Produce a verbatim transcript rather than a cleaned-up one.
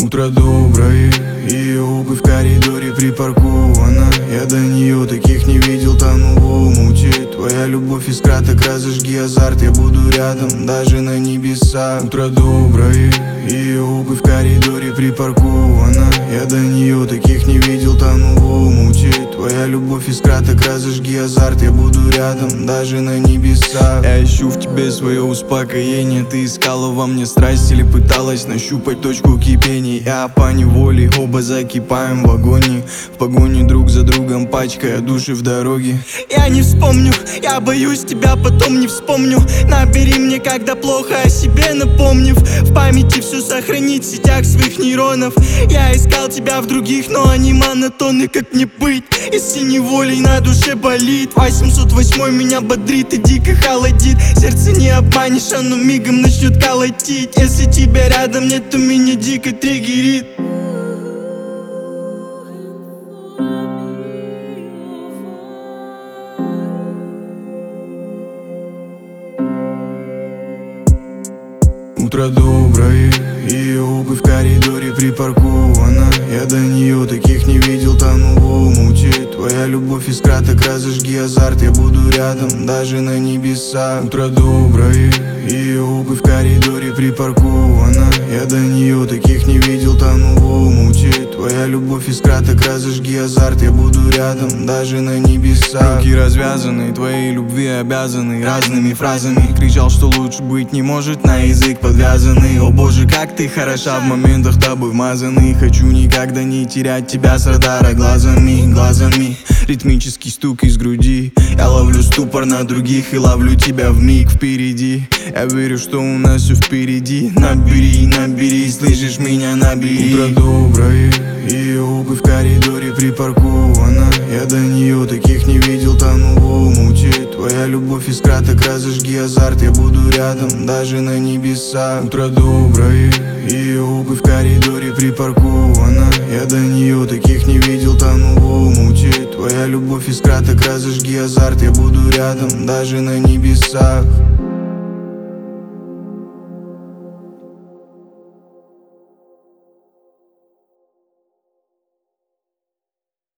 Утро доброе, ее обувь в коридоре припаркована. Я до нее таких не видел, тону в омуте. Твоя любовь искра, так разожги азарт, я буду рядом, даже на небесах. Утро доброе, ее обувь в коридоре припаркована. Я до нее таких не видел, тону в омуте. Твоя любовь искра, так разожги азарт, я буду рядом, даже на небесах. Я ищу в тебе свое успокоение. Ты искала во мне страсть или пыталась нащупать точку кипения. Я поневоле, оба закипаем в агонии, в погоне друг за другом, пачкая души в дороге. Я не вспомню, я боюсь тебя, потом не вспомню. Набери мне, когда плохо, о себе напомнив. В памяти все сохранить в сетях своих нейронов. Я искал тебя в других, но они монотонны, как мне быть, если неволей на душе болит. восемьсот восьмой меня бодрит и дико холодит. Сердце не обманешь, оно мигом начнет колотить. Если тебя рядом нет, то меня дико триггерит. Утро доброе, ее обувь в коридоре припаркована. Я до нее таких не видел, тону в омуте. Твоя любовь искра, так разожги азарт, я буду рядом, даже на небесах. Утро доброе, ее обувь в коридоре припаркована. Я до нее таких не видел, тону в омуте. Твоя любовь искра, так разожги азарт, я буду рядом, даже на небесах. Руки развязаны, твоей любви обязаны разными фразами. Кричал, что лучше быть не может, на язык подвязанный. О боже, как ты хороша, в моментах тобой вмазанный. Хочу никогда не терять тебя с радара глазами, глазами. Ритмический стук из груди. Я ловлю ступор на других и ловлю тебя вмиг впереди. Я верю, что у нас все впереди. Набери, набери, слышишь меня, набери. Утро доброе, ее обувь в коридоре припаркована. Я до нее таких не видел, тону в омуте. Твоя любовь искра, так разожги азарт, я буду рядом, даже на небесах. Утро доброе, ее обувь в коридоре припаркована. Я до нее таких не видел, тону в омуте. Твоя любовь искра, так разожги азарт, я буду рядом, даже на небесах.